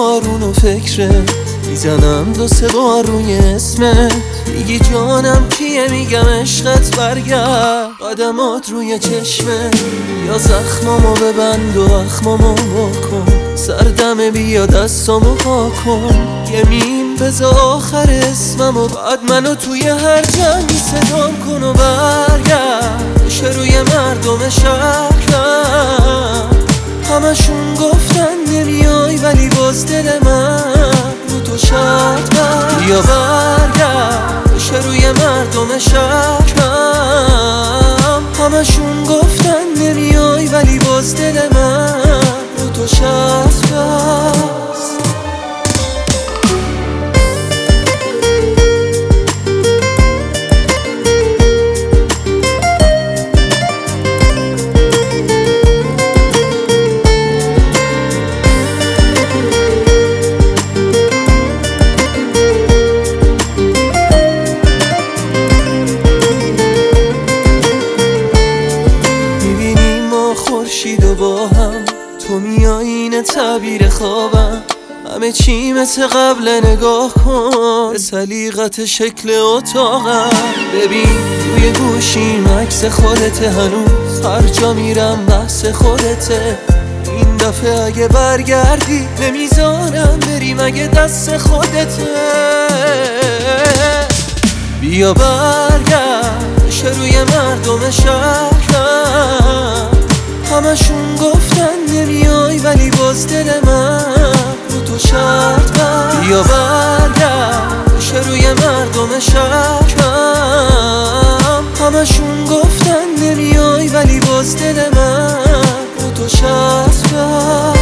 بارون و فکرت میزنم 2-3 بار روی اسمت. میگی جانم کیه، میگم عشقت برگرد. قدمات روی چشمه یا زخمامو ببند و اخمامو بکن. سردمه بیا دستامو پاکن. یه میم بذار آخر اسممو، بعد منو توی هر جنگی صدام کن و برگرد. بشه روی مردم شهرم همشون گفتن نمیای، ولی باز دل من رو تو شرط بست. بیا برگرد بشه روی مردم شهرم همشون گفتن نمیای، ولی باز دل من رو تو شرط بست. خورشید و با هم تو میای، این تعبیر خوابم. همه چی مثل قبل، نگاه کن به سلیقت شکل اتاقم. ببین روی گوشیم عکس خودته، هنوز هر جا میرم بحث خودته. این دفعه اگه برگردی نمیذارم بری، مگه دست خودته. بیا برگرد بشه روی مردم شهرم همشون گفتن نمیای، ولی باز دل من رو تو شرط بست. بیا برگرد بشه روی مردم شهرم همشون گفتن نمیای، ولی باز دل من رو تو شرط بست.